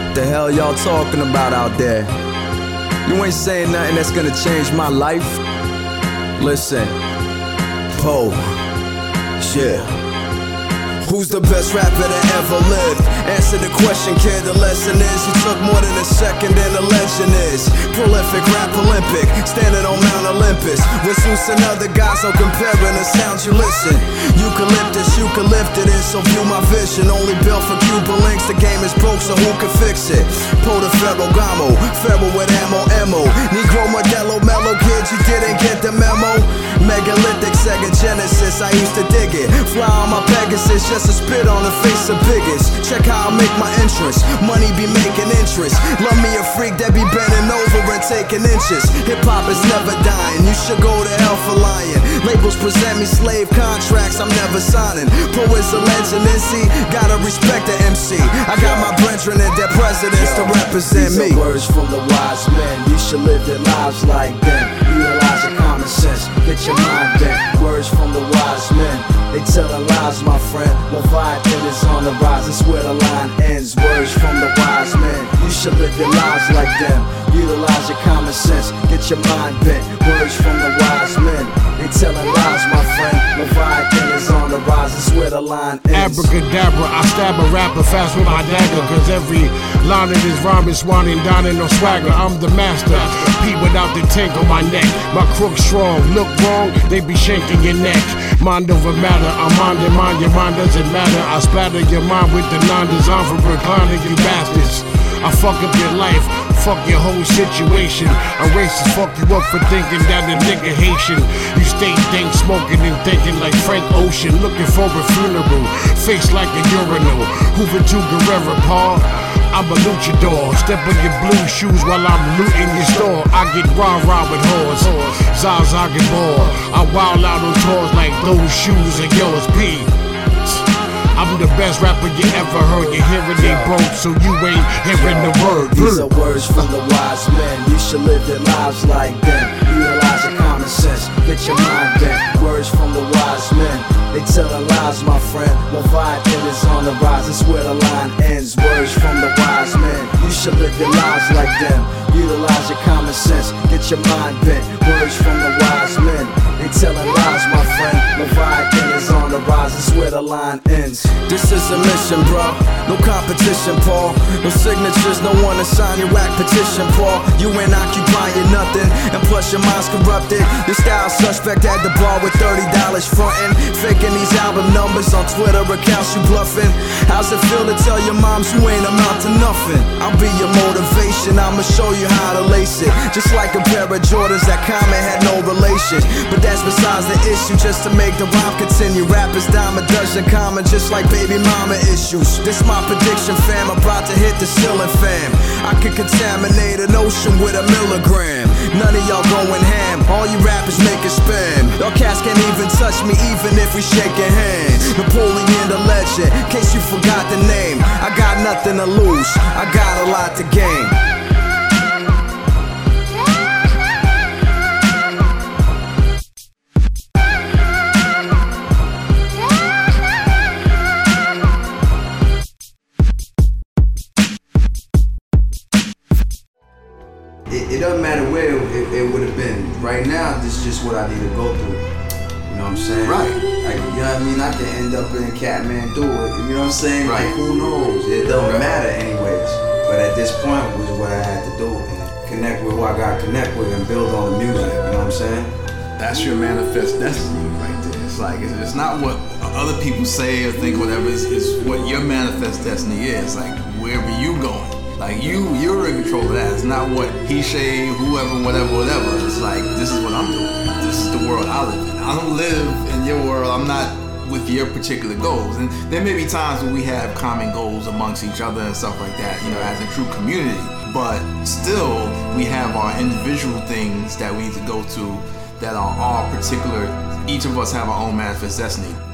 The hell y'all talking about out there? You ain't saying nothing that's gonna change my life. Listen, Poe, yeah. Who's the best rapper that ever lived? Answer the question, kid, the lesson is you took more than a second and the legend is prolific, rap Olympic, standing on Mount Olympus with Zeus and other guys, no comparing the sounds you listen. Eucalyptus, you can lift it in, so view my vision. Only built for Cuban links, the game is broke, so who can fix it? Poe the Ferragamo, Pharaoh with ammo, Negro Modelo, mellow kids, you didn't get the memo. Megalithic, Sega Genesis, I used to dig it. Fly on my Pegasus, just a spit on the face of biggest. Check how I make my entrance, money be making interest. Love me a freak that be bending over and taking inches. Hip-hop is never dying, you should go to hell for lying. Labels present me slave contracts, I'm never signing. Poe is a legend, NC, gotta respect the MC. I got my brethren and their presidents to represent me. These are words from the wise men, you should live their lives like them. Utilize your common sense, get your mind bent. Words from the wise men, they tellin' lies, my friend. Leviathan is on the rise, that's where the line ends. Words from the wise men, you should live your lives like them. Utilize your common sense, get your mind bent. Words from the wise men, they tellin' lies, my friend. Leviathan is on the rise, that's where the line ends. Abracadabra, I stab a rapper fast with my dagger, cause every line of this rhyme is swanning, dining on swagger. I'm the master, Pete without the tank on my neck. My crook strong, look wrong, they be shanking your neck. Mind over matter, I'm on your mind doesn't matter. I splatter your mind with the non-design for reclining, you bastards. I fuck up your life, fuck your whole situation. A racist fuck you up for thinking that a nigga Haitian. You stay dank smoking and thinking like Frank Ocean. Looking for a funeral, face like a urinal. Hoover to Guerrero, Paul. I'm a luchador, step on your blue shoes while I'm looting your store. I get rah-rah with whores, Zaza get bored. I wild out on tours like those shoes are yours, P. I'm the best rapper you ever heard. Your hearing they broke, so you ain't hearing the word. These are words from the wise men, you should live their lives like them. Utilize your common sense, get your mind bent. Words from the wise men, they tellin' lies, my friend. Leviathan is on the rise, that's where the line ends. Words from the wise men, you should live your lives like them. Utilize your common sense, get your mind bent. Words from the wise men, they tellin' lies, my friend. Leviathan is on the rise, that's where the line ends. This is a mission, bro. No competition, Paul. No signatures, no one to sign your whack petition, Paul. You ain't occupying nothing, and plus your mind's corrupted. Your style suspect at the bar with $30 frontin'. Faking these album numbers on Twitter accounts, you bluffing. How's it feel to tell your moms you ain't amount to nothing? I'll be your motivation, I'ma show you how to lace it. Just like a pair of Jordans that comment had no relation. But that's besides the issue, just to make the rhyme continue. Rappers dime a dozen common, just like baby mama issues. This my prediction, fam, I'm about to hit the ceiling, fam. I could contaminate an ocean with a milligram. None of y'all going ham, all you rappers making spam. Y'all cats can't even touch me, even if we shaking hands. Napoleon the legend, in case you forgot the name. I got nothing to lose, I got a lot to gain. It doesn't matter where it would have been. Right now, this is just what I need to go through. You know what I'm saying? Right. Like, you know what I mean? I can end up in Kathmandu. You know what I'm saying? Right. Like, who knows? It don't matter anyways. But at this point was what I had to do. And connect with who I got to connect with and build on the music. You know what I'm saying? That's your manifest destiny right there. It's like, it's not what other people say or think, whatever. It's what your manifest destiny is. Like, wherever you going. Like you're in control of that. It's not what he say, whoever, whatever. It's like, this is what I'm doing. This is the world I live in. I don't live in your world. I'm not with your particular goals. And there may be times when we have common goals amongst each other and stuff like that, you know, as a true community. But still, we have our individual things that we need to go to that are all particular. Each of us have our own manifest destiny.